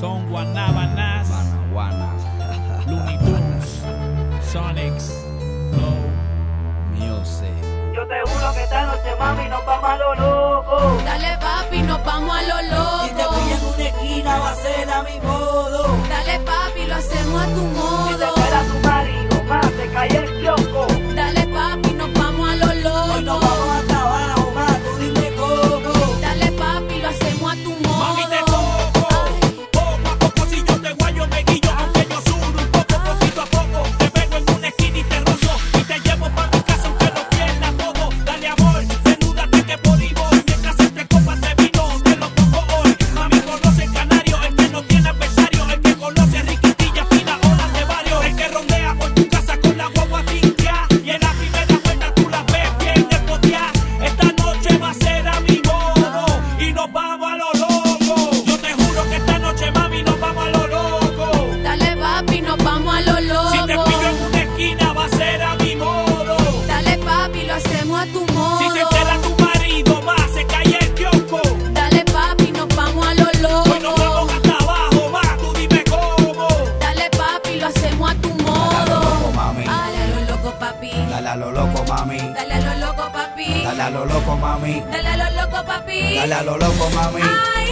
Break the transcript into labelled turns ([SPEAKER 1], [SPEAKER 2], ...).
[SPEAKER 1] Son Guanábanas, Looney Tunes, Sonics, Flow, Music.
[SPEAKER 2] Yo te juro que esta noche, mami, nos vamos a lo loco.
[SPEAKER 3] Dale papi, nos vamos a lo loco.
[SPEAKER 2] Si te pillo en una esquina va a ser a mi modo.
[SPEAKER 3] Dale papi, lo hacemos a tu
[SPEAKER 2] Si te
[SPEAKER 3] modo.
[SPEAKER 2] espera tu marido, más te cae el kiosco.
[SPEAKER 3] Dale papi, nos vamos a lo
[SPEAKER 2] Hoy nos
[SPEAKER 3] loco.
[SPEAKER 2] vamos hasta abajo, más tú dime cómo.
[SPEAKER 3] Dale papi, lo hacemos a tu modo.
[SPEAKER 1] Mami, te toco, poco a poco, si yo te guayo me guillo, aunque yo sudo un poco, poquito a poco, te pego en una esquina y te rozo, y te llevo pa' tu casa aunque lo pierdas todo. Dale amor, desnúdate que por igual, mientras entre copas de vino, te lo pongo hoy. Mami conoce el canario, el que no tiene adversario, el que conoce riquitilla, fina, olas de barrio, el que rondea por tu casa con la guagua tintia, y en la primera vuelta tú la ves bien despoteada. Esta noche va a ser a mi modo, y nos vamos a lo loco. Yo te juro que esta noche, mami, nos vamos a lo loco.
[SPEAKER 3] Dale papi, nos vamos a lo
[SPEAKER 1] Si te
[SPEAKER 3] loco.
[SPEAKER 1] pillo en una esquina va a ser a mi modo.
[SPEAKER 3] Dale papi, lo hacemos a tu
[SPEAKER 1] Si se
[SPEAKER 3] modo.
[SPEAKER 1] entera tu marido más, se cae el kiosco.
[SPEAKER 3] Dale papi, nos vamos a lo
[SPEAKER 1] Hoy nos
[SPEAKER 3] loco.
[SPEAKER 1] vamos hasta abajo más, tú dime cómo.
[SPEAKER 3] Dale papi, lo hacemos a tu modo.
[SPEAKER 4] Mami.
[SPEAKER 3] Dale a lo loco papi.
[SPEAKER 4] Dale a lo loco, mami.
[SPEAKER 3] Dale a lo loco papi.
[SPEAKER 4] Dale a lo loco, mami.
[SPEAKER 3] Dale a lo loco papi.
[SPEAKER 4] Dale a lo loco, mami.
[SPEAKER 3] Ay,